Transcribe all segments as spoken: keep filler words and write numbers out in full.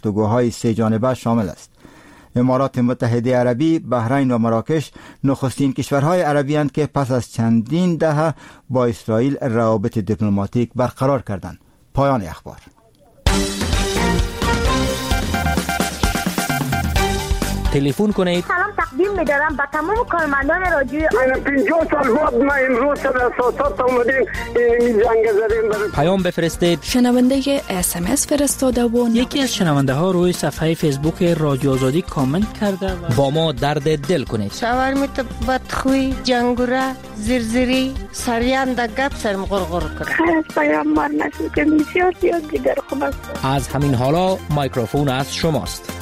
گفتگوهای سه جانبه شامل است. امارات متحده عربی، بحرین و مراکش نخستین کشورهای عربی اند که پس از چندین دهه با اسرائیل روابط دیپلماتیک برقرار کردند. پایان اخبار. تلفن کنید. سلام تقدیم می‌دارم به تمام کارمندان رادیو. پنجاه سال بعد ما امروز در اساسات اومدیم این جنگ زدیم. پیام بفرستید. شنونده اس ام اس فرستاده و یکی از شنونده ها روی صفحه فیسبوک رادیو آزادی کامنت کرده و با ما درد دل کنید. شاورمیت بدخوی، جنگوره، زرزری، سریان در گپ سرم غرغر کنه. خیلی پیامبر نشد که بسیار زیاد دیگر خوب است. از همین حالا میکروفون از شماست.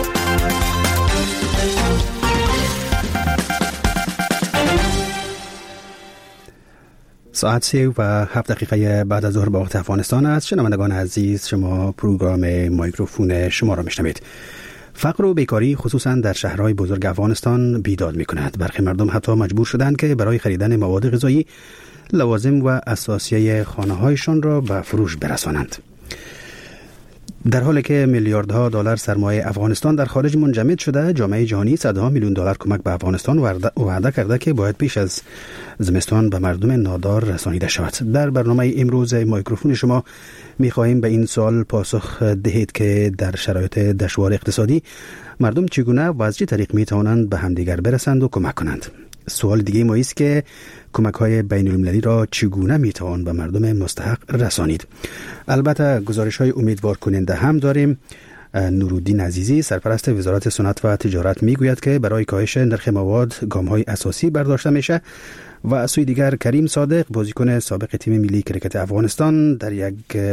ساعت سه و هفت دقیقه بعد از ظهر به وقت افغانستان است. شنوندگان عزیز، شما پروگرام میکروفون شما را میشنوید. فقر و بیکاری خصوصا در شهرهای بزرگ افغانستان بیداد میکند. برخی مردم حتی مجبور شدند که برای خریدن مواد غذایی لوازم و اساسیه خانه‌هایشان را به فروش برسانند. در حالی که میلیاردها دلار سرمایه افغانستان در خارج منجمد شده، جامعه جهانی صدها میلیون دلار کمک به افغانستان وعده کرده که باید پیش از زمستان به مردم نادار رسانیده شود. در برنامه امروز میکروفون شما می‌خواهیم به این سوال پاسخ دهید که در شرایط دشوار اقتصادی مردم چگونه و از چه طریق می‌توانند به همدیگر برسند و کمک کنند. سوال دیگه ما است که کمک‌های بین‌المللی را چگونه می‌توان به مردم مستحق رسانید. البته گزارش‌های امیدوار کننده هم داریم. نورالدین عزیزی سرپرست وزارت صنعت و تجارت میگوید که برای کاهش نرخ مواد گام‌های اساسی برداشته میشه و از سوی دیگر کریم صادق بازیکن سابق تیم ملی کرکت افغانستان در یک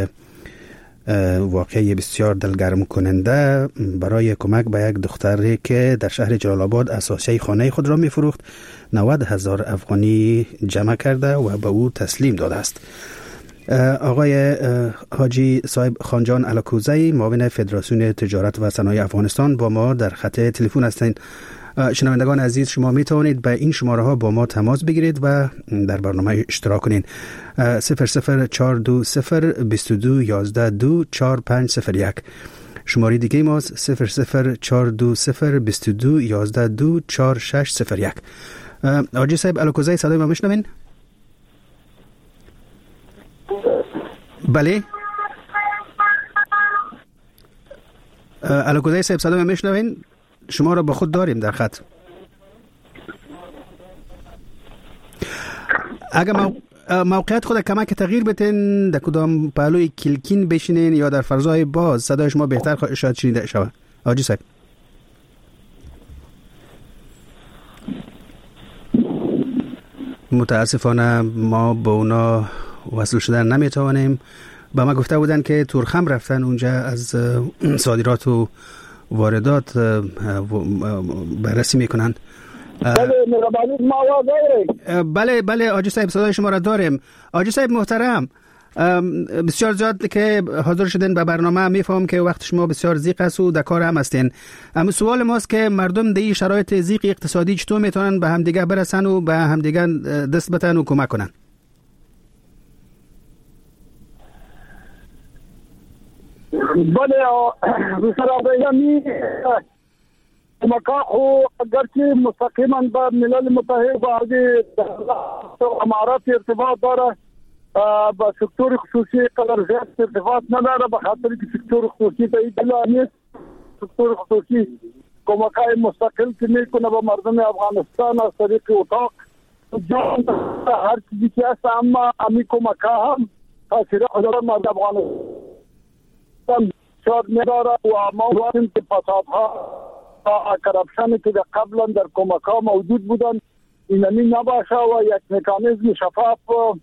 واقعه بسیار دلگرم کننده برای کمک به یک دختری که در شهر جلال آباد اساسیه خانه خود را میفروخت نود هزار افغانی جمع کرده و به او تسلیم داده است. آقای حاجی صاحب خانجان الاکوزی معاون فدراسیون تجارت و صنایع افغانستان با ما در خط تلفن هستند. شنوندگان عزیز، شما می توانید به این شماره ها با ما تماس بگیرید و در برنامه اشتراک کنید. صفر صفر چهار دو صفر بیست و دو یازده دو چهار پنج صفر یک. شماره دیگه ماست صفر صفر چهار دو صفر بیست و دو یازده دو چهار شش صفر یک. حاجی صاحب الاکوزی صدای ما میشنوین؟ بله الاکوزی صاحب صدای ما میشنوین؟ شما را با خود داریم در خط. اگر موقعیت خود کمک تغییر بتین، در کدام پهلوی کلکین بشینین یا در فضای باز صدای شما بهتر شاید شنیده شود. حاجی صاحب متاسفانه ما با اونا وصل شدن نمیتوانیم. با ما گفته بودن که تورخم رفتن اونجا از صادرات و واردات بررسی میکنن. بله بله حاجی صاحب صدای شما را داریم. حاجی صاحب محترم، بسیار زیاد که حاضر شدین به برنامه، میفهم که وقت شما بسیار ضیق است و در کار هم هستین. اما سوال ماست که مردم در این شرایط ضیق اقتصادی چطور میتونن به همدیگه برسن و به همدیگه دست بتن و کمک کنن؟ بله بسیاری کمک‌ها خو اگرچه مستقیما با ملل متحد و امارات ارتباط داره، با سکتور خصوصی قدر زیاد ارتباط نداره، به خاطر که سکتور خصوصی به اطلاع نیست. سکتور خصوصی کمک‌های مستقل که میکنه به مردم افغانستان از طریق اتاق جان هر چیزی که هست، اما امی کمک‌ها هم تاثیر خود مردم افغانستان شاد نداره و ما وقتی که فسادها کرپشنی که قبلا در کمک‌ها موجود بودن اینمی نباشه و یک مکانیزم شفاف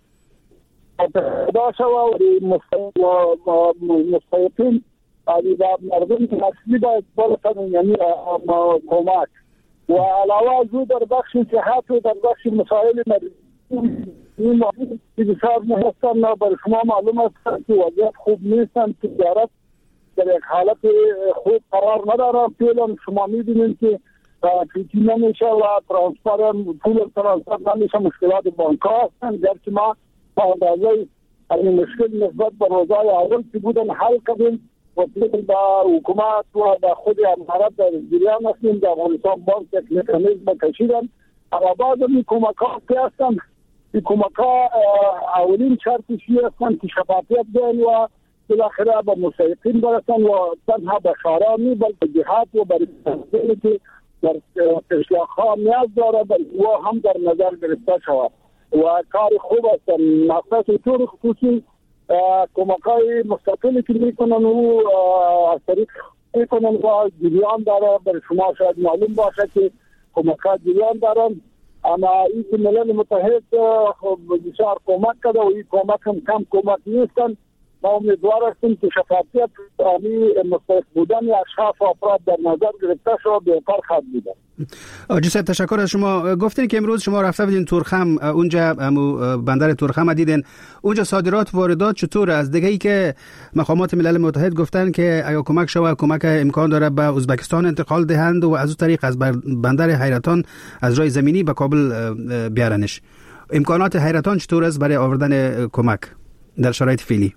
پیدا شود و مستحقین و مردم اصلی باید برسن، یعنی کمک. و علاوه از او در بخش صحت و در بخش مسائل این بسیار مهمتن. برای شما معلوم است که وضعیت خوب نیستن، تجارت در یک حالت خوب قرار نداره. فعلا شما می‌بینید که چیزی نمیشه و ترانسفر پول ترانسفر نمیشه، مشکلات بانک‌ها هستند. گرچه ما با اندازه این مشکل نسبت به روزهای اول که بودن حل کردیم وسیله با حکومت و با خود امارات در جریان هستیم. در افغانستان باز یک مکانیزم کشیدن، اما بعد این کمک ها که هستن، این کمک ها اولین شرطشی هستن که شفافیت دارن و بالاخره به مستحقین برسن و تنها به شهرها نی بلکه جهات و برای که در اشلاق ها نیاز داره و هم در نظر گرفته شود و کار خوب است. مقصد طور خصوصی کمک های مستقلی که میکنن و از طریق میکنن و جریان داره. برای شما شاید معلوم باشه که کمک ها جریان دارن، اما این که ملل متحد بسیار کمک کرده و این کمک هم کم کمک نیستن. ما امیدوار هستیم که شفافیت آمی مستحق بودن اشخاص و افراد در نظر گرفته شد بهتر خواهد بود. آجی صاحب تشکر از شما. گفتین که امروز شما رفته بودین تورخم، اونجا بندر تورخم دیدین، اونجا صادرات واردات چطور؟ از دیگه ای که مقامات ملل متحد گفتن که اگه کمک شوه کمک امکان داره به ازبکستان انتقال دهند و از اون طریق از بندر حیرتان از راه زمینی به کابل بیارنش. امکانات حیرتان چطور است برای آوردن کمک در شرایط فعلی؟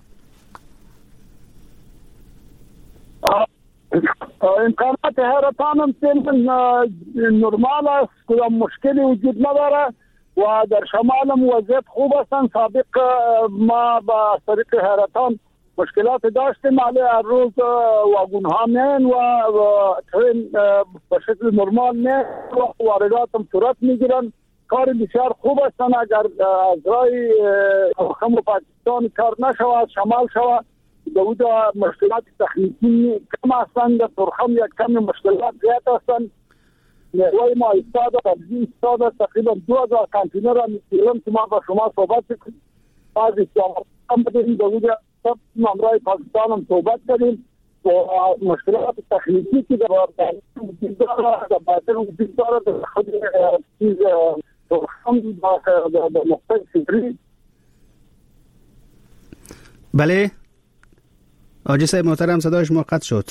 امکانات حیرتان هم نرمال است، کدام مشکلی وجود نداره و در شمال هم وضعیت خوب هستن. سابق ما با طریق حیرتان مشکلات داشتیم، علی هر روز واگون ها مین و ترین به شکل نرمال مین و واردات هم صورت میگیرن. کار بسیار خوب هستن. اگر از راه خم و پاکستان کار نشود، شمال شود، داود مشکلات تخنیکی کم هستند. در تورخم یک کم مشکلات زیاد هستند. نیروی ما ایستاده، تبزی ایستاده، تقریبا دو هزار کانتینر هم ایستیلم که ما با شما صحبت کنیم. بعض ایستامات هم بدهیم داود سب ممرای پاکستان هم صحبت کنیم و مشکلات تخنیکی که در وجود داره، در باطن وجود داره، در خود چیز تورخم در مقطع سفری. بله آجی صاحب محترم، صدایش ما قطع شد.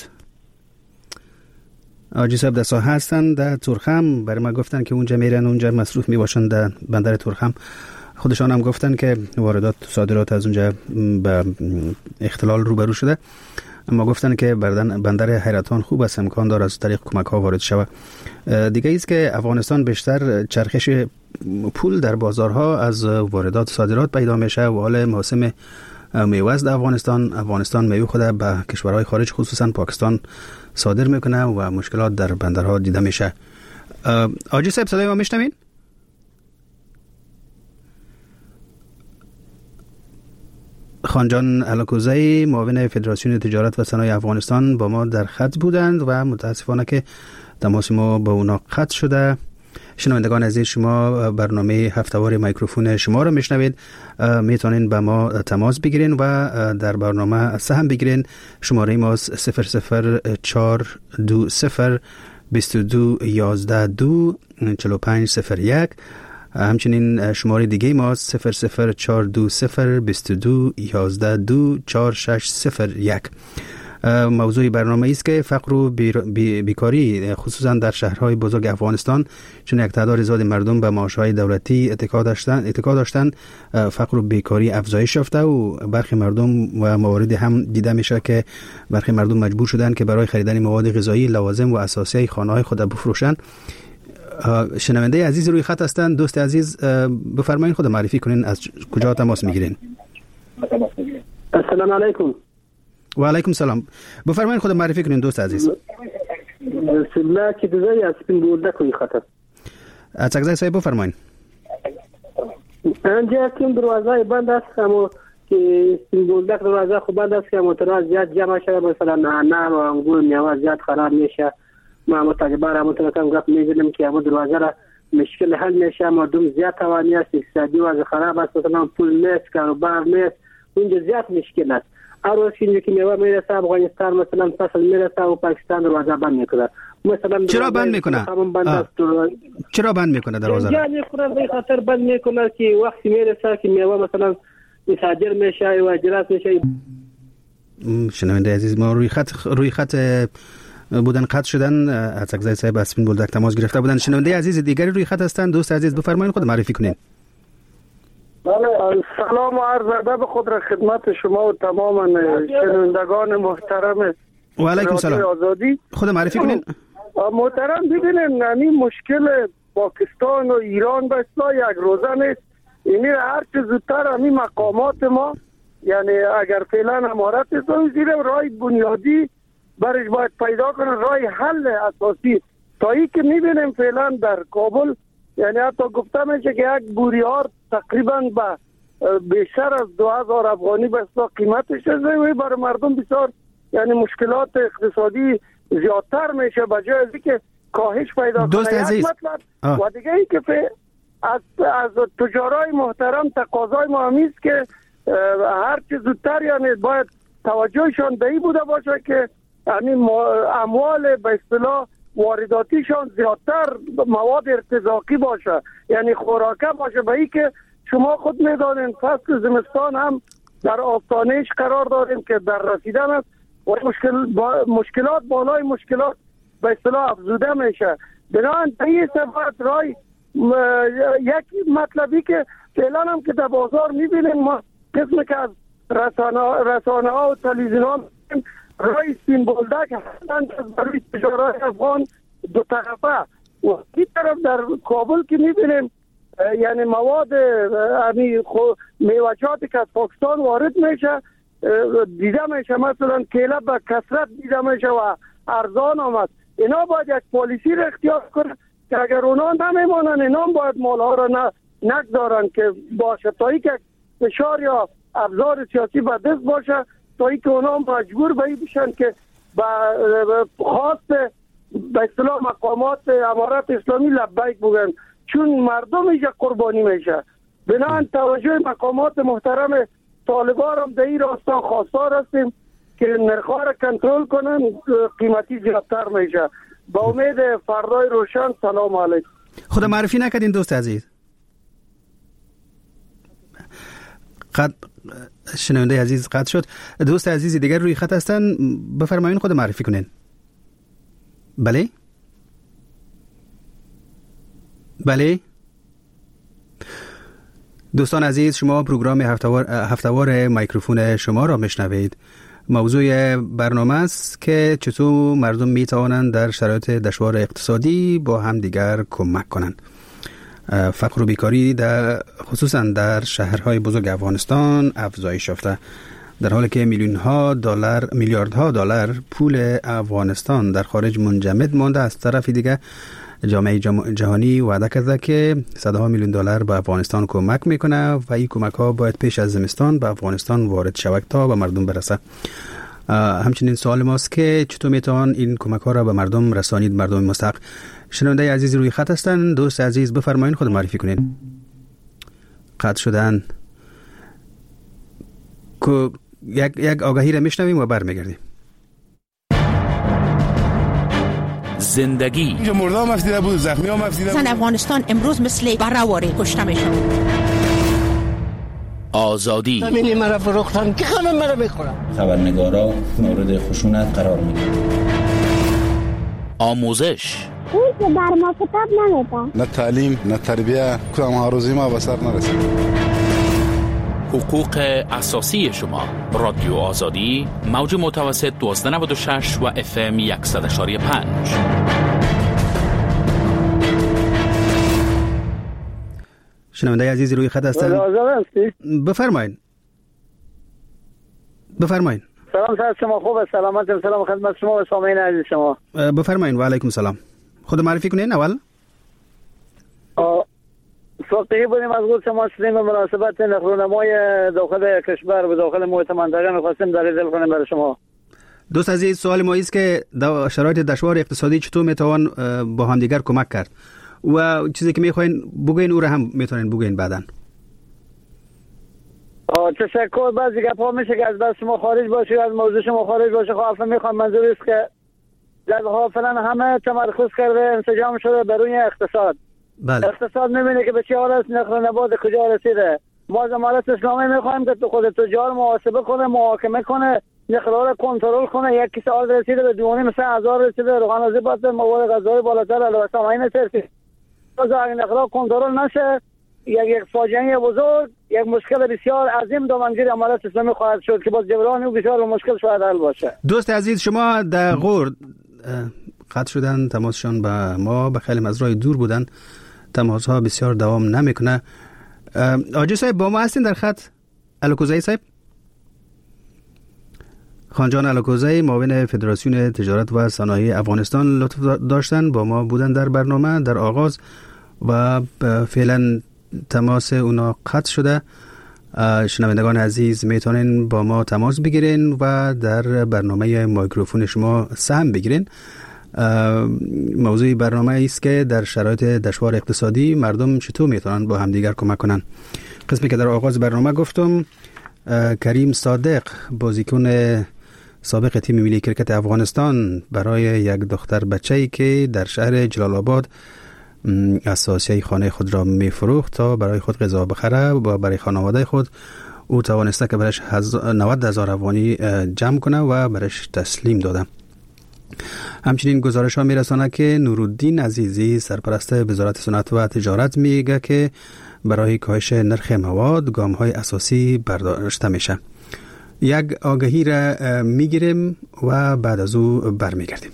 آجی صاحب در ساحه هستن در تورخم، برای ما گفتن که اونجا میرن، اونجا مصروف میباشن در بندر تورخم. خودشان هم گفتن که واردات صادرات از اونجا به اختلال روبرو شده، اما گفتن که بندر حیرتان خوب است، امکان داره از طریق کمک ها وارد شود. دیگه ایست که افغانستان بیشتر چرخش پول در بازارها از واردات صادرات پیدا میشه و حال موسم میوه در افغانستان افغانستان میوه خود به کشورهای خارج خصوصا پاکستان صادر میکنه و مشکلات در بندرها دیده میشه. آجی صاحب صدای ما میشنوین؟ خانجان علاکوزی معاون فدراسیون تجارت و صنایع افغانستان با ما در خط بودند و متاسفانه که تماس ما با اونا قطع شده. شنوندگان عزیز، شما برنامه هفته‌وار میکروفون شما را میشنوید. میتونین با ما تماس بگیرین و در برنامه سهم بگیرین. شماره ما صفر صفر چهار دو صفر بیست و دو یازده دو چهل و پنج صفر یک. همچنین شماره دیگه ما صفر صفر چهار دو صفر بیست و دو یازده دو چهار شش صفر یک. موضوع برنامه است که فقر و بیکاری خصوصا در شهرهای بزرگ افغانستان، چون یک تعداد زیاد مردم به معاشهای دولتی اتکا داشتن اتکا داشتن فقر و بیکاری افزایش یافته و برخی مردم و موارد هم دیده میشه که برخی مردم مجبور شدن که برای خریدن مواد غذایی لوازم و اساسیه خانه‌های خود بفروشن. شنونده عزیز روی خط هستند. دوست عزیز بفرمایید خود معرفی کنین، از کجا تماس میگیرین؟ السلام علیکم. و علیکم سلام. بفرمایید خود معرفی کنین دوست عزیز. بسم الله که دوزای از سپین بولدک روی خط است. از تگزای صاحب بفرمایید. انجا که دروازه بند است، اما که سپین بولدک دروازه خوب بند است که متراز زیاد جمع شده، مثلا نعناع و انگور میوه زیاد خراب میشه. ما متجبر هم متوکم گفت می‌بینم که اما دروازه را مشکل حل میشه، مردم زیاد توانی است، اقتصادی وضع خراب است، مثلا پول نیست، کاروبار نیست، اونجا زیاد مشکل است. هر روز که میوه میرسه افغانستان مثلا فصل میرسه و پاکستان دروازه بند میکنه. مثلا چرا بند میکنه؟ چرا بند میکنه دروازه؟ جا میکنه به خاطر بند میکنه که وقتی میرسه که میوه مثلا صادر میشه و اجراات میشه. شنونده عزیز، ما روی خط روی خط بودن قطع شدن. از تگزای صاحب از سپین بولدک تماس گرفته بودن. شنونده عزیز دیگری روی خط هستند. دوست عزیز بفرمایید خود معرفی کنین. بله، سلام و عرض ادب خود را خدمت شما و تمام شنوندگان محترم و علیکم سلام. آزادی. خود معرفی کنین. محترم ببینیم یعنی مشکل پاکستان و ایران به اصطلاح یک روزه نیست. یعنی هر چه زودتر همین مقامات ما، یعنی اگر فعلا امارت اسلامی زیر رای بنیادی برش باید پیدا کنه، رای حل اساسی. تا ای که میبینیم فعلا در کابل، یعنی حتی گفته میشه که یک بوریار تقریبا به بیشتر از دو هزار افغانی به اصطلاح قیمتش است و برای مردم بسیار یعنی مشکلات اقتصادی زیادتر میشه به جای از اینکه کاهش پیدا کنه. یک مطلب و دیگه ای که از از تجارای محترم تقاضای ما همیست که هر چه زودتر یعنی باید توجهشان به این بوده باشه که یعنی اموال به اصطلاح وارداتیشان زیادتر مواد ارتزاقی باشه، یعنی خوراکه باشه. به این که شما خود میدانید فصل زمستان هم در آستانهش قرار داریم که در رسیدن است و مشکل با مشکلات بالای مشکلات به اصطلاح افزوده میشه. بنابراین این سبب رای یک مطلبی که فعلا هم که در بازار میبینیم ما قسم که از رسانه, رسانه ها و تلویزیون ها رای سیمبولدک هستند برای تجارت افغان دو طرفه و این طرف در کابل که میبینیم یعنی مواد یعنی میوه‌جاتی که از پاکستان وارد میشه دیده میشه، مثلا کیله به کثرت دیده میشه و ارزان آمد. اینا باید یک پالیسی را اختیار کنه که اگر اونا نمیمانن اینا باید مالها را نه نگذارن که باشه، تا ای که فشار یا ابزار سیاسی به دست باشه، تا ای که اونا مجبور به این بشن که به خواست به اصطلاح مقامات امارت اسلامی لبیک بگن، چون مردم اینجا قربانی میشه. بنابراین توجه مقامات محترم طالبان هم در این راستا خواستار هستیم که نرخ‌ها را کنترل کنن، قیمتی زیادتر میشه. با امید فردای روشن. سلام علیکم. خدا معرفی نکردین دوست عزیز. قد شنونده عزیز قطع شد. دوست عزیزی دیگر روی خط هستن، بفرمایید خود معرفی کنین. بله بله دوستان عزیز، شما پروگرام هفتوار, هفتوار میکروفون شما را میشنوید. موضوع برنامه است که چطور مردم می توانند در شرایط دشوار اقتصادی با هم دیگر کمک کنند. فقر و بیکاری در خصوصا در شهرهای بزرگ افغانستان افزایش یافته، در حالی که میلیون ها دلار میلیاردها دلار پول افغانستان در خارج منجمد مانده. از طرف دیگه جامعه جهانی وعده کرده که صدها میلیون دلار به افغانستان کمک میکنه و این کمک ها باید پیش از زمستان به افغانستان وارد شود تا به مردم برسه. همچنین سوال ماست که چطور میتوان این کمک ها را به مردم رسانید، مردم مستحق. شنونده عزیز روی خط هستن، دوست عزیز بفرمایید خود معرفی کنین. قطع شدن. یک یک آگاهی را میشنویم و برمیگردیم. زندگی اینجا مرده هم افزیده بود، زخمی هم افزیده بود. زن افغانستان امروز مثل برهواری کشته میشن. آزادی همینی مرا فروختن که همه مرا میخورن. خبرنگارا مورد خشونت قرار میگیرن. آموزش اون که در ما کتاب نمیده. نه تعلیم نه تربیه، کدام هاروزی ما به سر نرسید. حقوق اساسی شما. رادیو آزادی، موج متوسط دوازده نود و شش و اف ام صد و یک و پنج. شنونده عزیزی روی خط هستن، بفرمایید بفرمایید. سلام سلام شما خوب، سلامت، سلام خدمت شما و سامعین عزیز شما. بفرمایید. و علیکم سلام. خود معرفی کنین اول. فقیه بودیم از گفت شما شدیم به مناسبت نخرونمای داخل کشور و داخل محیط منطقه میخواستیم در دل کنیم برای شما. دوست عزیز، سوال ما است که شرایط دشوار اقتصادی چطور میتوان با هم دیگر کمک کرد و چیزی که میخواین بگین او را هم میتونین بگین بعداً. تشکر. بعضی گپا میشه که از دست شما خارج باشه، از موضوع شما خارج باشه. خب میخوام منظور است که جلها فلان همه تمرکز کرده انسجام شده بر روی اقتصاد. بله. اقتصاد نمی‌بینه که به چه حال است، نرخ نبات کجا رسیده. ما از امارت اسلامی میخوایم که تو خود تجار محاسبه کنه، محاکمه کنه، نرخ‌ها را کنترل کنه. یک کیسه آرد رسیده به دو و نیم سه هزار رسیده، روغن از باطل، مواد غذایی بالاتر، علاوه سامانه سرفی. از اگه نرخ‌ها کنترل نشه یک یک فاجعه بزرگ، یک مشکل بسیار عظیم دامنگیر امارت اسلامی خواهد شد که باز جبران او بسیار مشکل شاید حل باشه. دوست عزیز، شما در غور قطع شدن، تماسشان با ما به خیلی از راه دور بودن، تماس ها بسیار دوام نمیکنه. آجی صاحب با ما هستین در خط؟ الکوزی صاحب؟ خانجان الکوزی معاون فدراسیون تجارت و صنایع افغانستان لطف داشتن با ما بودن در برنامه در آغاز و فعلا تماس اونا قطع شده. شنوندگان عزیز میتونین با ما تماس بگیرین و در برنامه میکروفون شما سهم بگیرین. موضوع برنامه است که در شرایط دشوار اقتصادی مردم چطور میتونن با همدیگر کمک کنن. قسمی که در آغاز برنامه گفتم، کریم صادق بازیکن سابق تیم ملی کرکت افغانستان برای یک دختر بچه‌ای که در شهر جلال آباد اساسیه خانه خود را میفروخت تا برای خود غذا بخره و برای خانواده خود، او توانسته که برایش نود هزار افغانی جمع کنه و برایش تسلیم داده. همچنین گزارش ها میرسانه که نورالدین عزیزی سرپرست وزارت صنعت و تجارت میگه که برای کاهش نرخ مواد گام های اساسی برداشته میشه. یک آگهی را میگیریم و بعد از او برمیگردیم.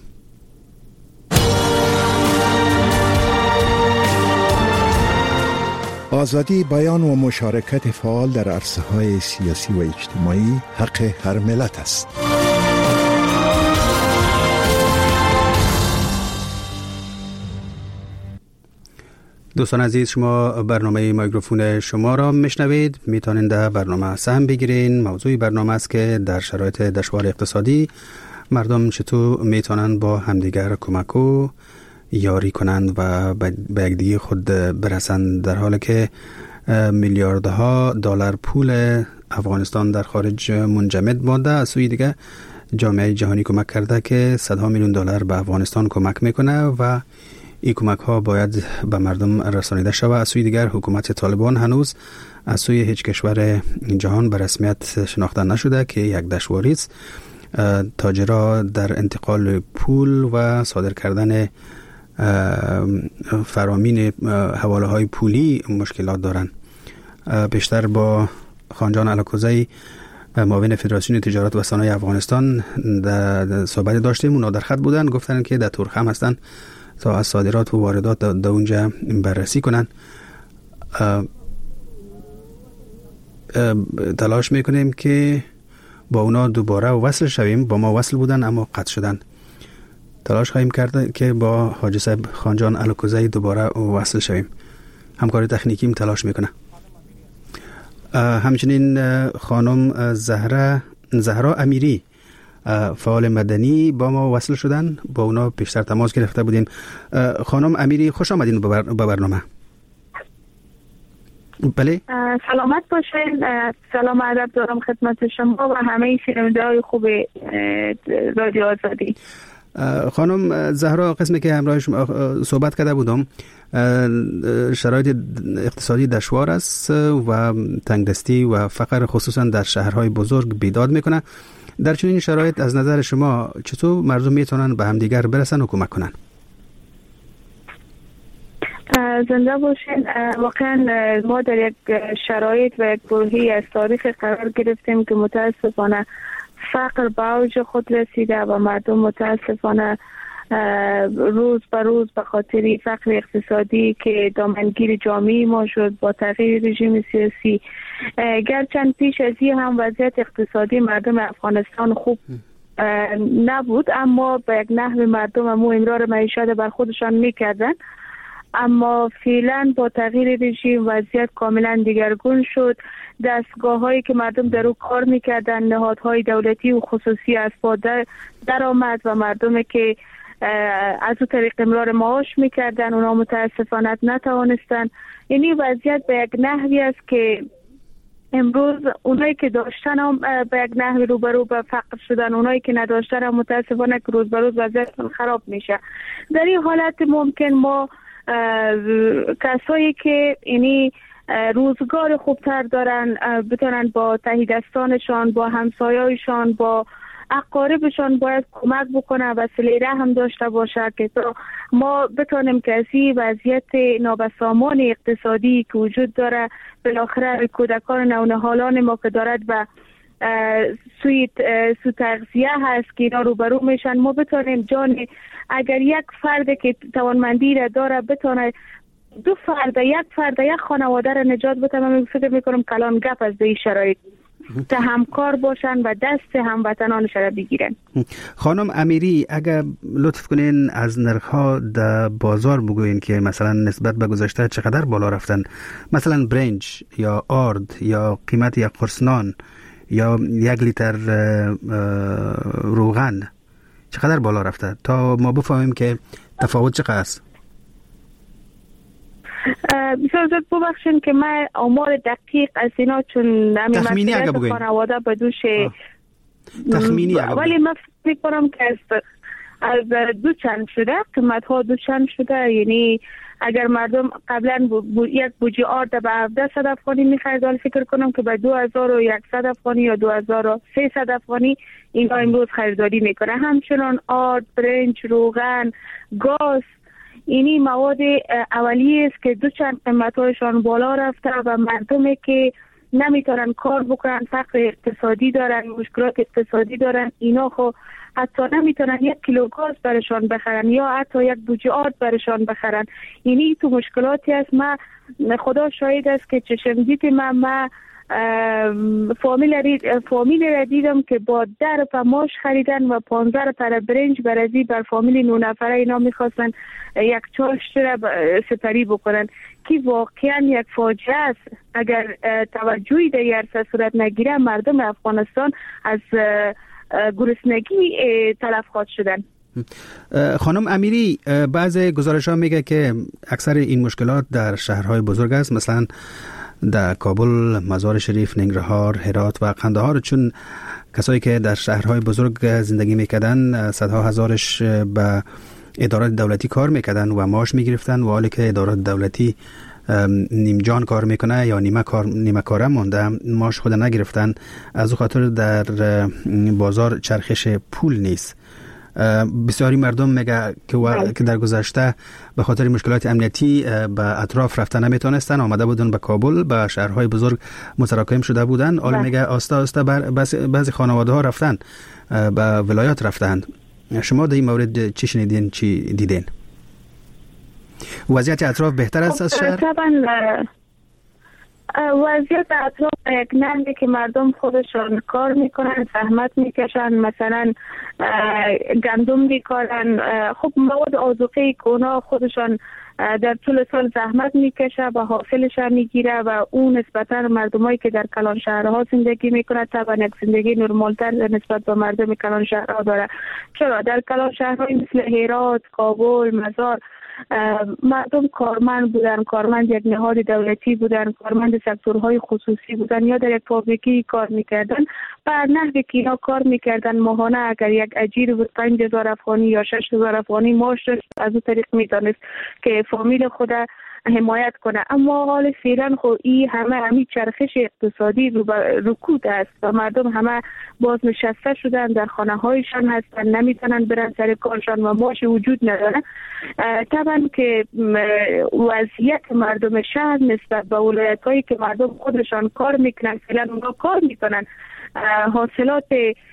آزادی بیان و مشارکت فعال در عرصه‌های سیاسی و اجتماعی حق هر ملت است. دوستان عزیز، شما برنامه میکروفون شما را میشنوید. میتونید در برنامه سهم بگیرین. موضوع برنامه است که در شرایط دشوار اقتصادی مردم چطور میتونن با همدیگر کمک و یاری کنند و به یکدیگه خود برسند، در حالی که میلیاردها دلار پول افغانستان در خارج منجمد مانده. از سوی دیگه جامعه جهانی کمک کرده که صدها میلیون دلار به افغانستان کمک میکنه و این کمک ها باید به مردم رسانیده شود. از سوی دیگر حکومت طالبان هنوز از سوی هیچ کشور جهان به رسمیت شناخته نشده که یک دشواری است. تاجرها در انتقال پول و صادر کردن فرامین حواله های پولی مشکلات دارن. بیشتر با خانجان الکوزی معاون فدراسیون تجارت و صنایع افغانستان در صحبت داشتیم. اونا در خط بودن، گفتن که در تورخم هستن تا از صادرات و واردات در اونجا بررسی کنن. تلاش میکنیم که با اونا دوباره وصل شویم. با ما وصل بودن اما قطع شدن. تلاش خواهیم کرد که با حاجی صاحب خانجان الکوزی دوباره وصل شویم. همکاری تکنیکیم تلاش میکنه. همچنین خانم زهرا زهرا امیری فعال مدنی با ما وصل شدن. با اونا پیشتر تماس گرفته بودیم. خانم امیری، خوش آمدین به برنامه. بله، سلامت باشین. سلام و ادب دارم خدمت شما و همه شنونده‌های خوب رادیو آزادی. خانم زهرا، قسمی که همراه شما صحبت کرده بودم، شرایط اقتصادی دشوار است و تنگدستی و فقر خصوصا در شهرهای بزرگ بیداد میکنه. در چنین شرایط از نظر شما چطور مردم میتونن به همدیگر برسن و کمک کنن؟ زنده باشین. واقعا ما در یک شرایط و یک برهه‌ای از تاریخ قرار گرفتیم که متاسفانه فقر به اوج خود رسیده و مردم متاسفانه روز به روز به خاطر فقر اقتصادی که دامنگیر جامعه ما شد با تغییر رژیم سیاسی، گرچند پیش از این هم وضعیت اقتصادی مردم افغانستان خوب نبود، اما به یک نحو مردم امو امرار معیشت بر خودشان میکردن. اما فعلا با تغییر رژیم وضعیت کاملا دیگرگون شد. دستگاه هایی که مردم در او کار میکردن، نهادهای دولتی و خصوصی از پا در آمد و مردم که از او طریق امرار معاش میکردن اونا متاسفانه نتوانستن. یعنی وضعیت به یک نحوی است که امروز اونایی که داشتن هم به یک نحوی روبرو به فقر شدن، اونایی که نداشتن هم متاسفانه که روز به روز وضعیتشون خراب میشه. در این حالت ممکن ما کسایی که یعنی روزگار خوبتر دارن بتونن با تهی دستانشان، با همسایه‌شان، با اقاربشان باید کمک بکنه، وسیله رحم داشته باشه که تا ما بتونیم که از این وضعیت نابسامان اقتصادی که وجود داره بالاخره کودکان نونهالان ما که دارد و سوی سو تغذیه هست که اینا روبرو میشن، ما بتونیم جان اگر یک فرد که توانمندی را داره بتونه دو فرد یک فرد یک خانواده را نجات بده، من فکر میکنم کلان گپ از این شرایط که همکار باشن و دست هموطنانش را بگیرن. خانم امیری، اگر لطف کنین از نرخ‌ها در بازار بگوین که مثلا نسبت به گذشته چقدر بالا رفتن، مثلا برنج یا آرد یا قیمت یک قرص نان یا یک لیتر روغن چقدر بالا رفته تا ما بفهمیم که تفاوت چقدر است؟ بسیار زود ببخشین که من آمار دقیق از اینا چون تخمینی اگه بگوین خانواده بدوش تخمینی اگه ولی من فکر کنم که از از دو چند شده، قیمت ها دو چند شده. یعنی اگر مردم قبلا بو یک بوجی آرد به هفده افغانی می‌خرید، فکر کنم که به دو هزار و صد افغانی یا دو هزار و سیصد افغانی اینا امروز خریداری میکنه. همچنان آرد، برنج، روغن، گاز، اینی مواد اولیه است که دو چند قیمت‌هایشان بالا رفته و مردمی که نمیتونن کار بکنن، فقر اقتصادی دارن، مشکلات اقتصادی دارن، اینا خو حتی نمیتونن یک کیلو گاز برشان بخرن یا حتی یک بوجی آرد برشان بخرن. اینی تو مشکلاتی است. ما خدا شاهد است که چشم دید من ما فامیل فامیل را دیدم که با ده روپه ماش خریدن و پانزده روپه برنج برازی بر فامیل نو نفره اینا میخواستن یک چاشت را سپری بکنن که واقعا یک فاجعه است. اگر توجهی در این عرصه صورت نگیره مردم افغانستان از گرسنگی تلف خواهد شدن. خانم امیری، بعض گزارش ها میگه که اکثر این مشکلات در شهرهای بزرگ است، مثلا در کابل، مزار شریف، ننگرهار، هرات و قندهار، چون کسایی که در شهرهای بزرگ زندگی میکردن صدها هزارش به ادارات دولتی کار میکردن و معاش میگرفتن و حالی که ادارات دولتی نیم جان کار میکنه یا نیمه کار نیمه کاره مونده، معاش خود نگرفتن، از او خاطر در بازار چرخش پول نیست. بسیاری مردم میگه که, و... که در گذشته به خاطر مشکلات امنیتی به اطراف رفتن نمیتونستن، آمده بودن به کابل، به شهرهای بزرگ متراکم شده بودن. حالا میگه آستا آستا بعضی خانواده ها رفتن به ولایات رفتن. شما در این مورد چی شنیدین، چی دیدین؟ وضعیت اطراف بهتر است از شهر؟ وضعیت اطراف یک نمده که مردم خودشان کار میکنن، زحمت میکشن، مثلا گندم میکارن، خب مواد آذوقه‌ای که اونا خودشان در طول سال زحمت میکشه و حاصلش میگیره و اون نسبتا مردمایی که در کلان شهرها زندگی میکنه طبعا یک زندگی نرمالتر نسبت به مردم کلان شهرها داره. چرا در کلان شهرهای مثل هرات، کابل، مزار مردم کارمند بودن، کارمند یک نهاد دولتی بودن، کارمند سکتورهای خصوصی بودن یا در یک فابریکی کار میکردن. بر نحوی که اینا کار میکردن ماهانه اگر یک اجیر بود پنج هزار افغانی یا شش هزار افغانی معاش داشت، از اون طریق میتونست که فامیل خود حمایت کنه. اما حال فعلا خو این همه همین چرخش اقتصادی رو رکود است و مردم همه باز نشسته شدن در خانه هایشان هستن، نمیتونن برن سر کارشان و معاش وجود نداره. طبعا که وضعیت مردم شهر نسبت به ولایت هایی که مردم خودشان کار میکنن، فعلا اونها کار میکنن، حاصلات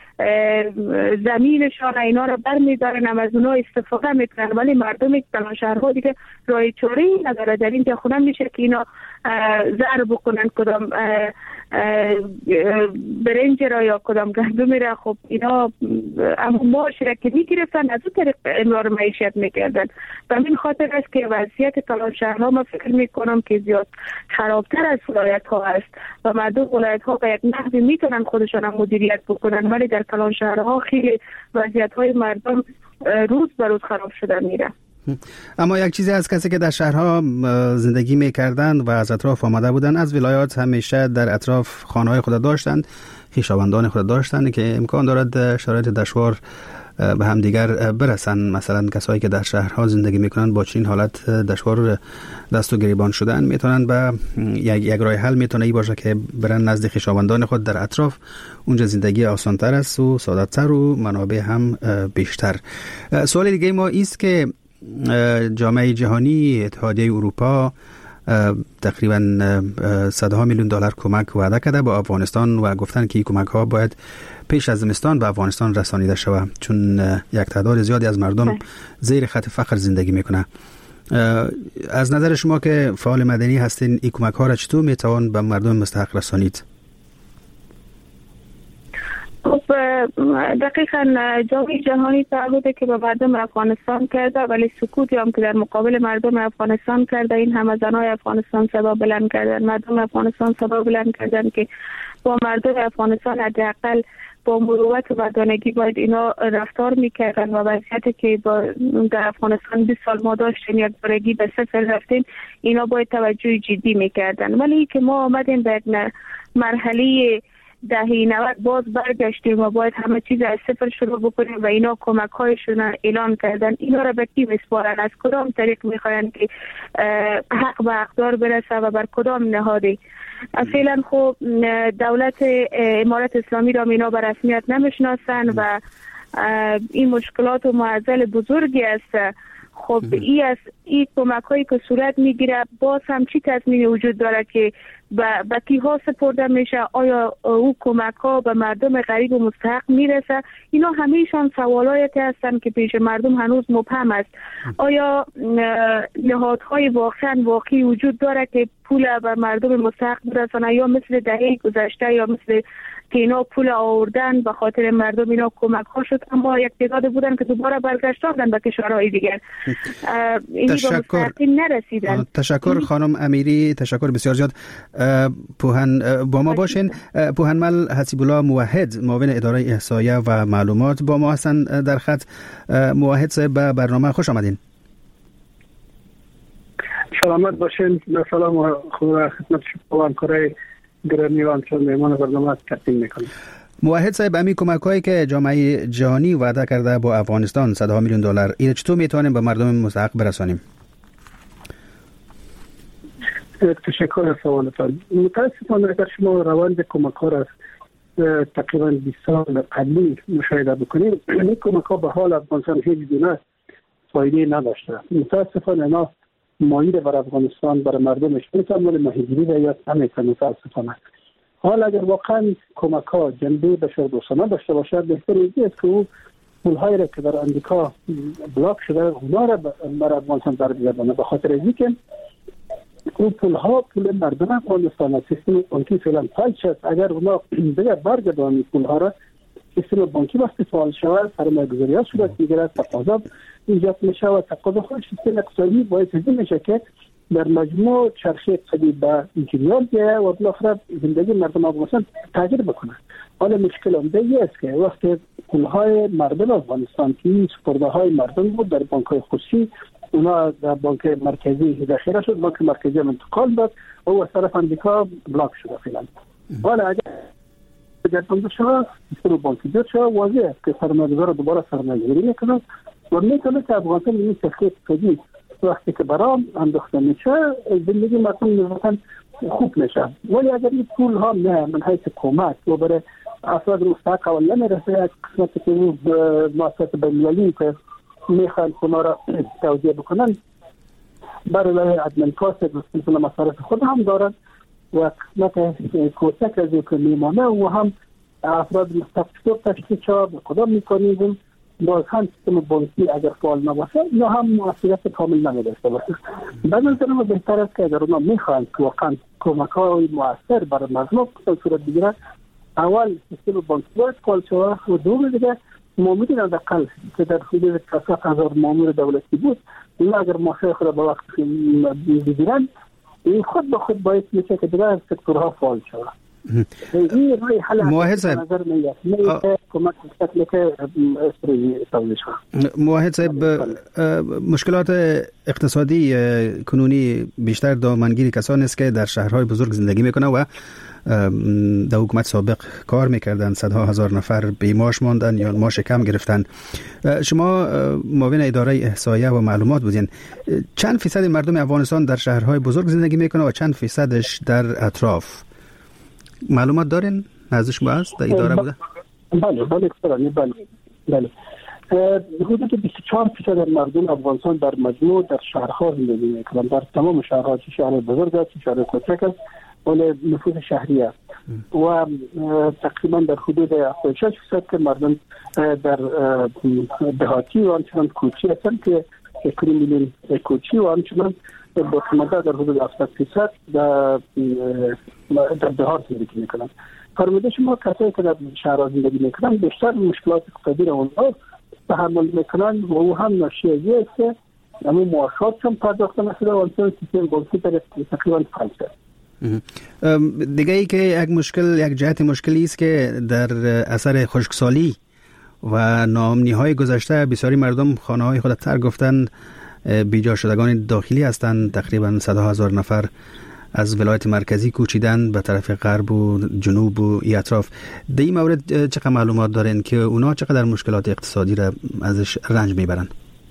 زمینشان اینا رو برمیدارن، هم از اونا استفاده میکنن، ولی مردم کلان شهرها دیگه راه چاره‌ای نداره در این خونه میشه که اینا زر بکنن کدام برنج را یا کدام گندم را. خب اینا اما معاش را که میگرفتن از اون طریق اینا رو معیشت میکردن. و همین خاطر است که وضعیت کلان شهرها من فکر میکنم که زیاد خرابتر از ولایت ها است و مردم ولایت ها به یک نحوی میتونن خودشان هم مدیریت بکنن، ولی در کلان شهرها خیلی وضعیت های مردم روز به روز خراب شده میره. اما یک چیزی از کسی که در شهرها زندگی میکردن و از اطراف آمده بودن، از ولایات همیشه در اطراف خانه‌های خود داشتند، خویشاوندان خود داشتند که امکان دارد شرایط دشوار به هم دیگر برسن. مثلا کسایی که در شهرها زندگی میکنن با چنین حالت دشوار دست و گریبان شدن میتونن به یک یک راه حل میتونه ای باشه که برن نزد خویشاوندان خود در اطراف. اونجا زندگی آسان‌تر است و ساده‌تر و منابع هم بیشتر. سوال دیگه ما است که جامعه جهانی، اتحادیه اروپا تقریبا صدها میلیون دلار کمک وعده کرده با افغانستان و گفتن که این کمک ها باید پیش از زمستان به افغانستان رسانیده شود، چون یک تعداد زیادی از مردم زیر خط فقر زندگی میکنه. از نظر شما که فعال مدنی هستین، این کمک ها را چطور میتوان به مردم مستحق رسانید؟ خب دقیقاً جامعه جهانی تعهدی که به مردم افغانستان کرده، ولی سکوتی هم که در مقابل مردم افغانستان کرده، این همه زنای افغانستان صدا بلند کردن، مردم افغانستان صدا بلند کردن که با مردم افغانستان حداقل با مروت و مردانگی باید اینا رفتار میکردن و وضعیتی که با در افغانستان بیست سال ما داشتیم یک بارگی به صفر رفتیم، اینا باید توجه جدی میکردن. ولی که ما آمدیم به مرحله دهه نود باز برگشتیم و باید همه چیز از صفر شروع بکنیم و اینا کمک هایشون اعلان کردن. اینا را به کی میسپارن؟ از کدام طریق میخواین که حق به حقدار برسه و بر کدام نهادی؟ فعلا خب دولت امارت اسلامی را اینا به رسمیت نمیشناسن و این مشکلات و معضل بزرگی است. خب ای از این کمک هایی که صورت میگیره باز هم چی تضمینی وجود داره که به کی ها سپرده میشه؟ آیا او کمک ها به مردم غریب و مستحق میرسه؟ اینا همیشان سوالایتی هستن که پیش مردم هنوز مبهم است. آیا نهادهای واقعا واقعی وجود داره که پول به مردم مستحق برسانه، یا مثل دهه گذشته یا مثل که اینا پول آوردن به خاطر مردم اینا کمک ها شد، اما یک تعداد بودن که دوباره برگشتن به کشورهای دیگر. اینی به مستحقین نرسیدن. تشکر خانم امیری، تشکر بسیار زیاد. پوهن با ما باشین. پوهنمل حسیب الله موحد، معاون اداره احصایه و معلومات با ما هستن در خط. موحد صاحب به برنامه خوش آمدین. سلامت باشین. سلام و خدا خدمت شما و همکارای گرامی و همچنان مهمان برنامه تقدیم میکنم. موحد صاحب، امی کمک هایی که جامعه جهانی وعده کرده با افغانستان صدها میلیون دلار، این چطور میتونیم به مردم مستحق برسانیم؟ تشکر از سوالتان. متاسفانه اگر شما روند کمک ها را تقریبا بیست سال قبلی مشاهده بکنید، این کمک ها به حال افغانستان هیچ گونه فایده نداشته. متاسفانه اینا مایل بر افغانستان برای مردمش میتونن ولی ماهیگیری را یاد نمیکنن. متاسفانه حال اگر واقعا کمک ها جنبه بشردوستانه داشته باشد، بهتر است که او پول‌هایی را که در امریکا بلاک شده اونا را برای افغانستان برگردانه، به خاطر اینکه اون پول‌ها پول مردم افغانستان است. سیستم بانکی فعلا فعال شد. اگر اونا دیگر برگردانند پول‌ها را، سیستم بانکی وقتی فعال شود، سرمایه‌گذاری‌ها صورت می‌گیرد، تقاضا ایجاد میشه و تقاضا خود سیستم اقتصادی باعث میشه که در مجموع چرخه اقتصادی به اینجوریات بیاید و بالاخره زندگی مردم افغانستان تغییر بکنه. حالا مشکل اونجا است که وقتی پول‌های مردم افغانستان که سپرده‌های مردم بود در بانک‌های خصوصی، اونا در بانک مرکزی ذخیره شد، بانک مرکزی انتقال داد و از طرف امریکا بلاک شد فعلا. حالا اگر گردانده شود، سیستم بانکی جدا شود، واضح است که سرمایه‌گذار دوباره سرمایه‌گذاری می‌کند و می‌تونه که افغانستان این چرخه اقتصادی وقتی که برام انداخته میشه، زندگی مردم مثلا خوب میشه. ولی اگر این پول ها نه من حیث کمک و برای افراد مستحق اول نمیرسه، یک قسمتی که اون مؤسسات بین‌المللی که میخوان اونا را توزیع بکنن برای ادمن کاست و مصارف خود هم دارن و قسمت کوچک از که میمانه و هم افراد مستحق چطور تشکیل شود و کدام میکنیم باز هم سیستم بانکی اگر فعال نباشه یا هم موثریت کامل نمیداشته باشه. به نظر من بهتر است که اگر اونا میخوان که واقعا کمک های مؤثر برای مردم صورت بگیرد، اول سیستم بانکی باید فعال شود و دوم دیگه مامورین حداقل که در حدود شصت هزار مامور دولتی بود، اینا اگر ماشه خود به وقت بگیرن، این خود به خود باید میشه که دیگه از سکتورها فعال شود. این رای حل موحد صاحب نظر میاد نه کمک تکنیک استراتژی سازش ها. موحد صاحب مشکلات اقتصادی کنونی بیشتر دامنگیر کسانی است که در شهرهای بزرگ زندگی میکنه و در حکومت سابق کار میکردن، صدها هزار نفر بیماش ماندن یا معاش کم گرفتن. شما معاون اداره احصایه و معلومات بودین، چند فیصد مردم افغانستان در شهرهای بزرگ زندگی میکنه و چند فیصدش در اطراف؟ معلومات دارین؟ نزد شما هست در اداره بوده؟ بله بله بله بله بله حدود بیست و چهار فیصد مردم افغانستان در مجموع در شهرها زندگی میکنن، در تمام شهرها، چه شهر بزرگ است چه شهر کوچک است، ولی نفوس شهری است و تقریبا در حدود هفتاد و شش فیصد که مردم در دهاتی و آنچنان کوچی هستند که یک میلیون کوچی و آنچنان با مدت در حدود هفتاد فیصد در در دهات زندگی میکنند. فرموده شما کسایی که در شهرها زندگی میکنن بیشتر مشکلات اقتصادی را اونها تحمل میکنن و او هم ناشی از این است که همون معاشات هم پرداخته نشده و آنچنان سیستم بانکی در تقریبا فلج است. دیگه ای که یک مشکل، یک جهت مشکلی است که در اثر خشکسالی و ناامنی های گذشته بسیاری مردم خانه های خود ترک گفتن، بیجا شدگان داخلی هستند. تقریبا صدها هزار نفر از ولایت مرکزی کوچیدن به طرف غرب و جنوب و ای اطراف. در این مورد چقدر معلومات دارین که اونا چقدر مشکلات اقتصادی را ازش رنج میبرن؟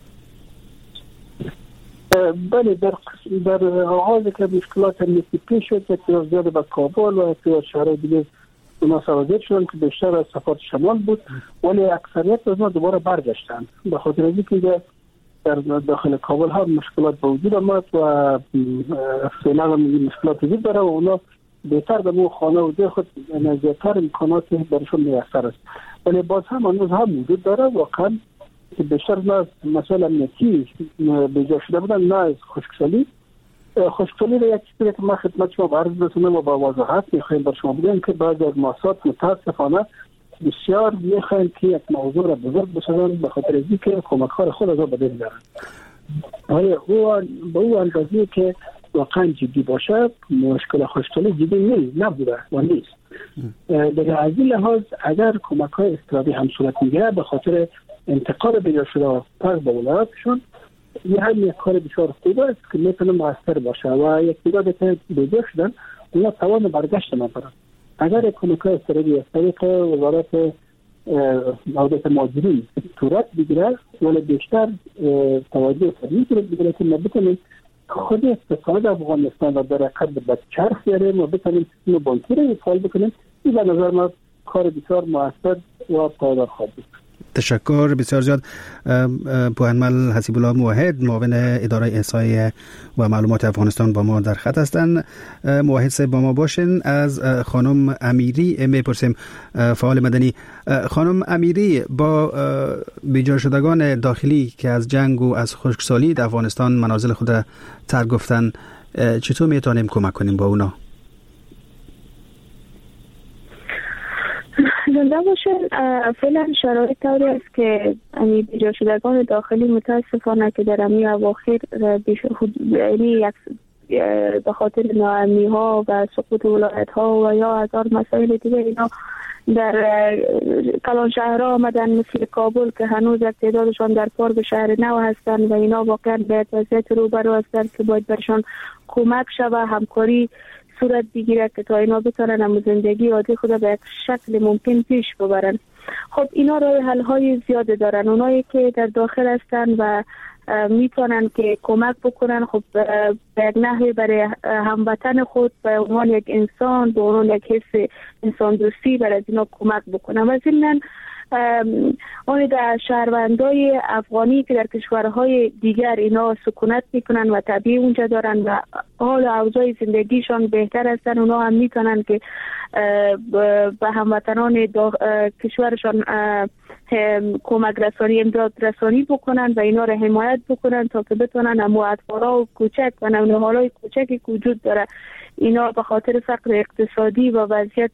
بله در در آغازی که مشکلات امنیتی پیش شد، اعتراض زیاد به کابل و اعتراض شهرهای دیگه اونا سوازید شدن که بیشتر از سفارت شمال بود، ولی اکثریت از ما دوباره برگشتن به خاطر اینکه در داخل کابل هم مشکلات به وجود آمد و فعلا هم مشکلات وجود داره و اونا بهتر به مو خانه و ده خود زیادتر امکانات برشون میسر است، ولی باز هم هنوز هم وجود داره واقعا که بیشتر نه مسائل امنیتی بیجا شده بودن نه از خشکسالی. خشکسالی را یک چیزی که ما خدمت شما عرض بسونم و با وضاحت میخوایم بر شما بگیم که بعضی از مؤسسات متاسفانه بسیار میخواین که یک موضوع را بزرگ بسازن به خاطر از اینکه کمک‌ها خود از آن بدل دارن، ولی او به او اندازه‌ای که واقعا جدی باشه مشکل خشکسالی جدی نیست، نبوده و نیست. در از این لحاظ اگر کمک‌های استراتژی هم صورت میگیره به خاطر انتقال بیجا شده پس به ولایاتشون، یه هم یک کار بسیار خوب است که میتونه موثر باشه و یک تعداد که بیجا شدن اونا توان برگشت ندارن. اگر کمک‌های استراتژی از طریق وزارت عودت مهاجرین صورت بگیره ولی بیشتر توجه فرمی صورت بگیره که ما بتونیم خود اقتصاد افغانستان را در قد به چرخ بیاریم و بتونیم سیستم بانکی را فعال بکنیم، این به نظر ما کار بسیار موثر و پایدار خواهد بود. تشکر بسیار زیاد. پوهنمل حسیب الله موحد معاون اداره احصایه و معلومات افغانستان با ما در خط هستند. موحد صاحب با ما باشین. از خانم امیری میپرسیم، فعال مدنی. خانم امیری، با بیجا شدگان داخلی که از جنگ و از خشکسالی در افغانستان منازل خود را ترک گفتن، چطور میتونیم کمک کنیم با اونا؟ زنده باشن. فعلا شرایط طوری است که امی بیجا شدگان داخلی متاسفانه که در امی اواخر یعنی به خاطر ناامنی ها و سقوط ولایت ها و یا هزار مسائل دیگه اینا در کلان شهرها آمدن مثل کابل که هنوز تعدادشان در پارک شهر نو هستند و اینا واقعا به وضعیت روبرو هستند که باید برشان کمک شود، همکاری صورت بگیره که تا اینا بتونن هم زندگی عادی خود به یک شکل ممکن پیش ببرن. خب اینا راه حل های زیاده دارن. اونایی که در داخل هستن و میتونن که کمک بکنن، خب به یک نحوی برای هموطن خود به عنوان یک انسان، به عنوان یک حس انسان دوستی برای اینا کمک بکنن. و ضمن اون در شهروندای افغانی که در کشورهای دیگر اینا سکونت میکنن و طبیعی اونجا دارن و حال و اوضاع زندگیشان بهتر هستن، اونا هم میتونن که به هموطنان کشورشان کمک رسانی، امداد رسانی بکنن و اینا را حمایت بکنن تا که بتونن امو اطفالا و کوچک و نونهالای کوچکی که وجود داره اینا به خاطر فقر اقتصادی و وضعیت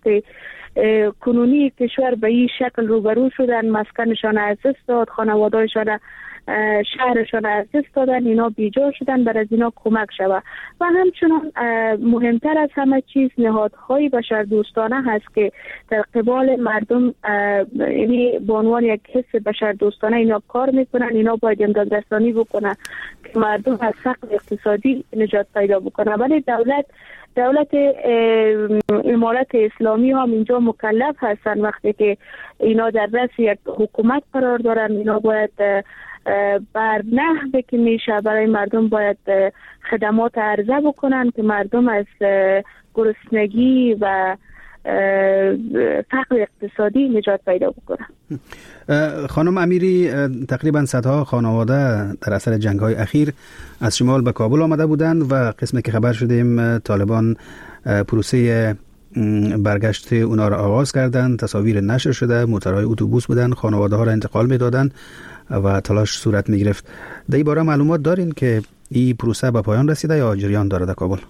کنونی کشور به این شکل روبرو شدن، مسکنشان از دست داد، خانواده‌شان شهرشان از دست دادن، اینا بیجار شدن، بر از اینا کمک شود. و همچنان مهمتر از همه چیز نهادهای بشردوستانه هست که در قبال مردم، یعنی به عنوان یک حس بشردوستانه اینا کار میکنن. اینا باید امداد رسانی بکنن که مردم از فقر اقتصادی نجات پیدا بکنن. ولی دولت دولت امارت اسلامی هم اینجا مکلف هستن. وقتی که اینا در رأس یک حکومت قرار دارن، اینا باید بر نحوی که میشه برای مردم باید خدمات عرضه بکنن که مردم از گرسنگی و فقر اقتصادی نجات پیدا بکنن. خانم امیری، تقریبا صدها خانواده در اثر جنگ‌های اخیر از شمال به کابل آمده بودند و قسمی که خبر شدیم طالبان پروسه برگشت اونا را آغاز کردند. تصاویر نشر شده، موتورهای اتوبوس بودند، خانواده ها را انتقال میدادند و تلاش صورت می گرفت. در این باره معلومات دارین که این پروسه به پایان رسیده یا جریان داره در کابل؟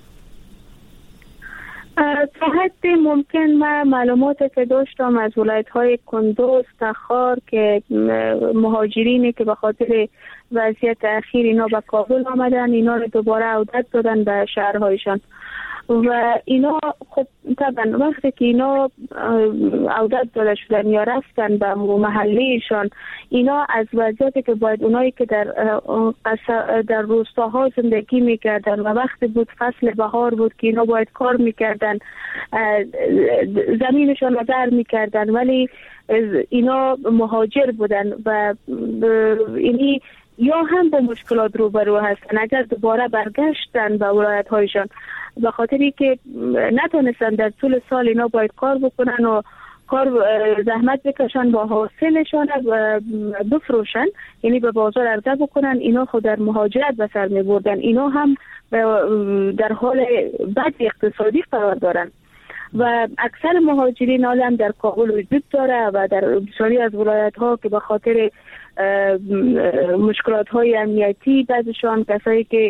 تا حد ممکن من معلوماتی که داشتم از ولایت‌های کندوز، تخار که مهاجرینی که به خاطر وضعیت اخیر اینا به کابل آمدن، اینا رو دوباره عودت دادن به شهرهایشان و اینا خب طبعا وقتی که اینا عودت داده شدن یا رفتن به محلهشان، اینا از وضعیتی که باید اونایی که در در روستاها زندگی میکردن و وقتی بود فصل بهار بود که اینا باید کار میکردن، زمینشان رو در میکردن، ولی اینا مهاجر بودن و اینی یا هم با مشکلات روبرو هستن. اگر دوباره برگشتن به ولایت هایشان به خاطری که نتونستن در طول سال اینا باید کار بکنن و کار زحمت بکشن با حاصلشان بفروشن، یعنی به بازار عرضه بکنن، اینا خود در مهاجرت به سر می بردن. اینا هم در حال بد اقتصادی قرار دارن و اکثر مهاجرین عالم در کابل وجود داره و در بسیاری از ولایت ها که به خاطر مشکلات های امنیتی بعضشان کسایی که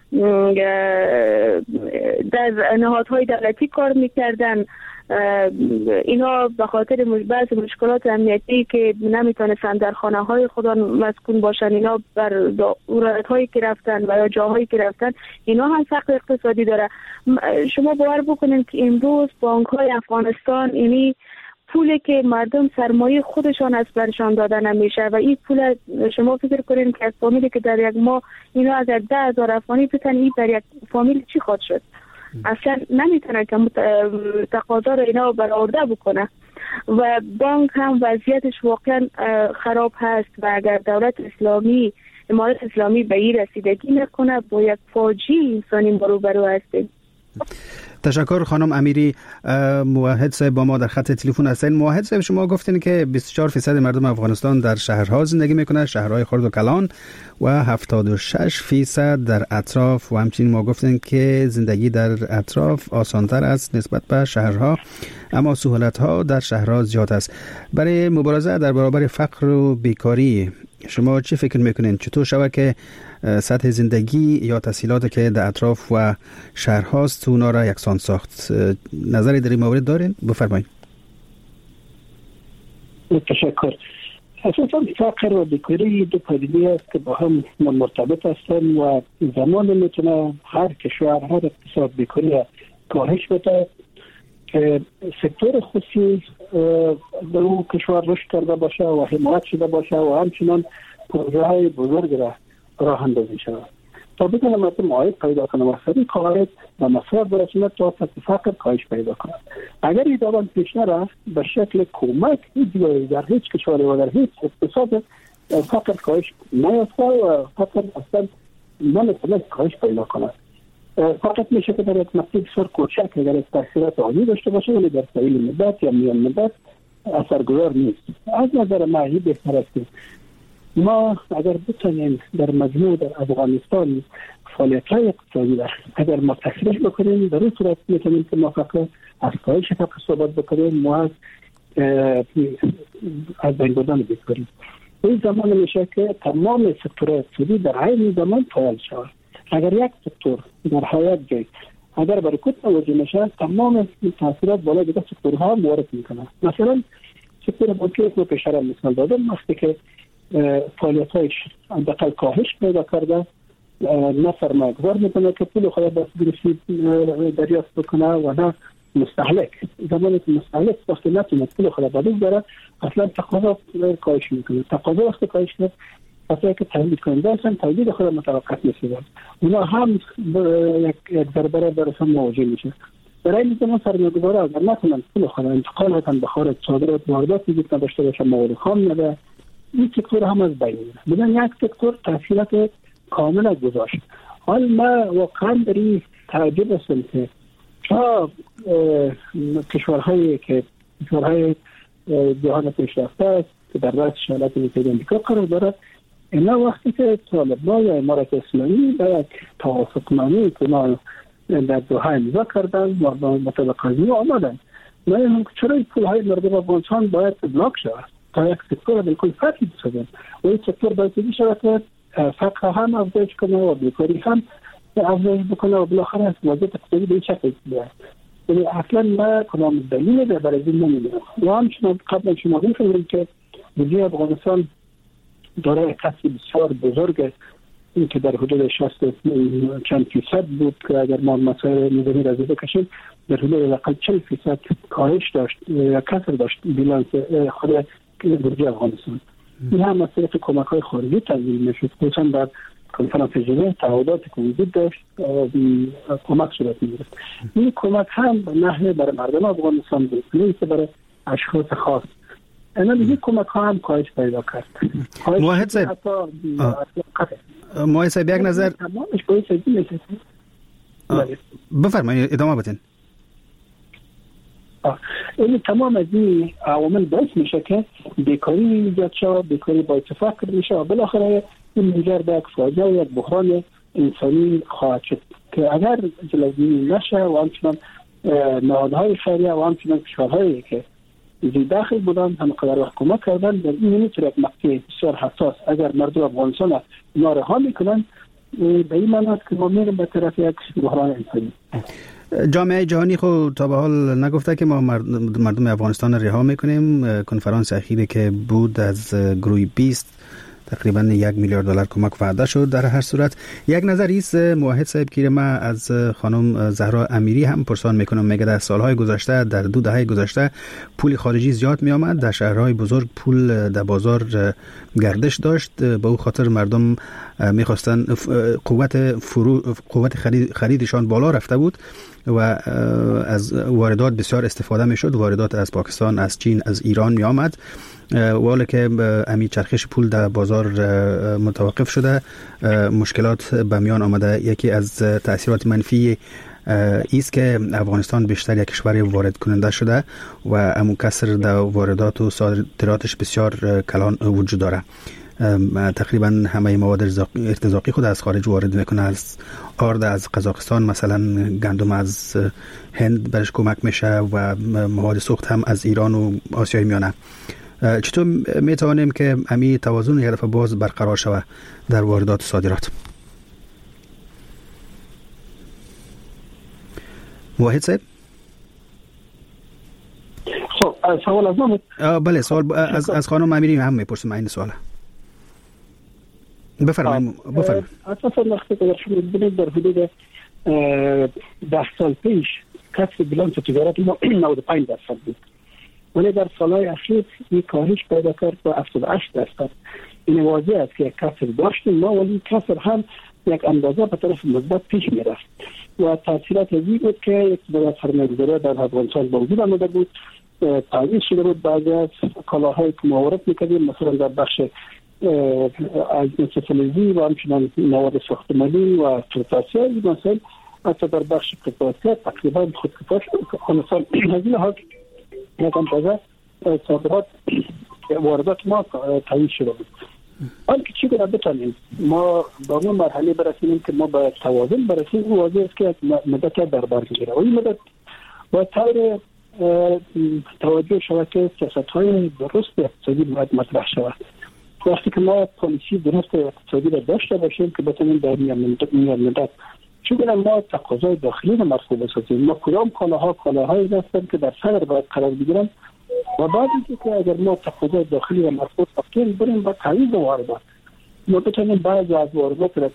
در نهادهای دولتی کار میکردن، اینا به خاطر بعض مشکلات امنیتی که نمیتونستن در خانه های خودان مسکون باشن، اینا بر ولایت هایی که رفتن و یا جاهایی که رفتن، اینا هم فقر اقتصادی داره. شما باور بکنید که امروز بانک های افغانستان یعنی پولی که مردم سرمایه خودشان از برشان داده نمیشه و این پول شما فکر کنید که از فامیلی که در یک ماه اینا اگر ده هزار افغانی بتن، این در یک فامیل چی خواهد شد؟ اصلا نمیتونه که تقاضا رو اینا برآورده بکنه و بانک هم وضعیتش واقعا خراب هست و اگر دولت اسلامی امارت اسلامی به این رسیدگی نکنه با یک فاجعه انسانی روبرو هستیم. تشکر خانم امیری. موحد صاحب با ما در خط تلفن هستین. موحد صاحب، شما گفتین که بیست و چهار درصد مردم افغانستان در شهرها زندگی میکنن، شهرهای خرد و کلان، و هفتاد و شش درصد در اطراف، و همچنین ما گفتین که زندگی در اطراف آسانتر است نسبت به شهرها، اما سهولت‌ها در شهرها زیاد است. برای مبارزه در برابر فقر و بیکاری شما چی فکر میکنین؟ چطور شود که سطح زندگی یا تسهیلاتی که در اطراف و شهرهاست اونا را یکسان ساخت؟ نظری در این مورد دارین؟ بفرمایید. تشکر. اساساً فقر و بیکاری دو پدیده است که با هم مرتبط هستند و زمان میتونه هر کشور هر اقتصاد بیکاری کاهش بده که سکتور خصوصی در اون کشور رشد کرده باشه و حمایت شده باشه و همچنان پروژه های بزرگ را راه اندازی شود تا بتونه مردم عاید پیدا کنه و سریع قواعد و مصرف برسونه تا سطح فقر کاهش پیدا کنه. اگر این دوران پیش نرفت به شکل کمک هیچ در هیچ کشوری و در هیچ اقتصاد فقر کاهش نیافته و فقر اصلا نمیتونه کاهش پیدا کنه. فقط میشه که در یک مقطع بسیار کوچک اگر از تاثیرات عالی داشته باشه ولی در طویل مدت یا میان مدت اثرگذار نیست. از نظر من این بهتر است که ما اگر بتونیم در مجموع در افغانستان فعالیت‌های اقتصادی را اگر ما تشریح بکنیم، در این صورت میتونیم که ما فقط از کاهش فقر صحبت بکنیم، ما از از بین بردن بیکاری. این زمان میشه که تمام سکتورهای اقتصادی در عین زمان فعال شود. اگر یک سکتور در حیات جای اگر برکت توجه نشه، تمام تاثیرات بالای دیگر سکتورها وارد میکنه. مثلا سکتور بانکی رو پیشتر مثال دادم، وقتی که فعالیت‌هایش اندقل کاهش پیدا کرده، نه سرمایه‌گذار میتونه که پول خود دست گرفتی دریافت بکنه و نه مستهلک. زمانی که مستهلک وقتی نتونه پول خود بدون داره اصلا تقاضا کاهش میکنه. تقاضا وقتی کاهش کنه اصلا که تولید کننده اصلا تولید خود متوقف میشه. اونا هم یک یک ضربه براشون مواجه میشه. برای این زمان سرمایه‌گذارا اگر نتونن پول خود انتقال کنن به خارج، صادرات واردات وجود نداشته باشه، مواد خام نده، این سکتور هم از بین میره. بدون یک سکتور تاثیرات کاملا گذاشت. حال ما واقعا در این تعجب هستم که تا کشورهایی که کشورهای جهان پیشرفته است که در رأس ایالات متحده آمریکا قرار دارد، اینا وقتی که طالبان یا امارت اسلامی به یک توافقنامه که اونا در دوحه امضا کردن و مطابق از او آمدن، ما چرا این پولهای مردم افغانستان باید بلاک شود تا یک سکتور بالکل فرقی بسازد و این سکتور باید دیگه شود که فقر هم افزایش کنه و بیکاری هم افزایش بکنه و بالاخره از وضعیت اقتصادی به این شکل بیاد. یعنی اصلا ما کدام دلیل ده برای این نمیدونم. و همچنان قبل شما می‌فهمیم که بودجه افغانستان دارای کسری بسیار بزرگ، این که در حدود شصت چند فیصد بود که اگر ما مسائل نظامی را زده کشیم در حدود اقل چهل فیصد کاهش داشت یا کسر داشت بیلانس خود بودجه افغانستان. این هم از طریق کمک‌های خارجی تنظیم میشد، خصوصا در کنفرانس ژنو تعهداتی که وجود داشت کمک صورت می‌گرفت. این کمک هم به نحوه برای مردم افغانستان بود، نه برای اشخاص خاص. اینا دیگه کمک ها هم کاهش پیدا کرد. موحد صاحب موحد صاحب یک نظر تمامش باید سجی میشه. بفرمایید ادامه بدین. این تمام از این عوامل باعث میشه که بیکاری ایجاد شه، بیکاری باعث فقر میشه و بالاخره این منجر به یک فاجعه و یک بحران انسانی خواهد شد که اگر جلوگیری نشه و همچنان نهادهای خیریه و همچنان کشورهایی که زی داخل بودن هم قدر وقت کمک کردن در این نمیتونه یک مقطع بسیار حساس اگر مردم افغانستان اینا رها میکنن به این معنی است که ما میریم به طرف یک بحران انسانی. جامعه جهانی خود تا به حال نگفته که ما مردم افغانستان رها میکنیم. کنفرانس اخیری که بود از گروه بیست تقریبا یک میلیارد دلار کمک وعده شد. در هر صورت یک نظری است موحد صاحب که ما از خانم زهرا امیری هم پرسان میکنم. میگه در سالهای گذشته در دو دهه گذشته پول خارجی زیاد می آمد، در شهرهای بزرگ پول در بازار گردش داشت، به او خاطر مردم میخواستن قوت فرو قوت خرید خریدشان بالا رفته بود و از واردات بسیار استفاده میشد. واردات از پاکستان، از چین، از ایران می آمد. ولی که امی چرخش پول در بازار متوقف شده، مشکلات به میان آمده. یکی از تأثیرات منفی ایست که افغانستان بیشتر یک کشور وارد کننده شده و امو کسر در واردات و صادراتش بسیار کلان وجود داره. تقریبا همه مواد ارتزاقی خود از خارج وارد میکنه، از آرد از قزاقستان، مثلا گندم از هند برش کمک میشه و مواد سوخت هم از ایران و آسیای میانه. چطور میتوانیم که امی توازن یک دفعه باز برقرار شود در واردات و صادرات؟ واحد صاحب خب سوال از ما بله سوال از از خانم امیری هم میپرسم این سواله. بفرمایید بفرمایید. اساسا وقتی که شما ببینید در حدود ده سال پیش کسر بیلانس تجارت ما نود و پنج درصد بود، ولی در سالهای اخیر این کاهش پیدا کرد با هفتاد و هشت درصد. این واضح است که یک کسر داشتیم ما، ولی کسر هم یک اندازه به طرف مثبت پیش میرفت و تاثیرات از این بود که یک دولت سرمایه‌گذاری در افغانستان به وجود آمده بود، تعویض شده بود بعضی از کالاهایی که ما وارد میکردیم، مثلا در بخش از فلزی و همچنان مواد ساختمانی و ترتاسیه این مسائل، حتی در بخش قطعاتیت تقریبا خودکفا شد. افغانستان از این حال یک اندازه صادرات واردات ما تعیین شده بود. حال که چی کنه بتانیم ما به اون مرحله برسیم که ما به توازن برسیم، او واضح است که مدت در بر میگیره و این مدت با طور توجه شود که سیاست‌های درست اقتصادی باید مطرح شود. وقتی که ما پالیسی درست اقتصادی را داشته باشیم که بتونیم در میان مدت چون ما تقاضای داخلی را مرفوع بسازیم، ما کدام کالاها کالاهایی هستند که در صدر باید قرار بگیرن و بعد اینکه اگر ما تقاضای داخلی و مربوط افکار بریم با تعویض واردات ما بتونیم بعضی از واردات را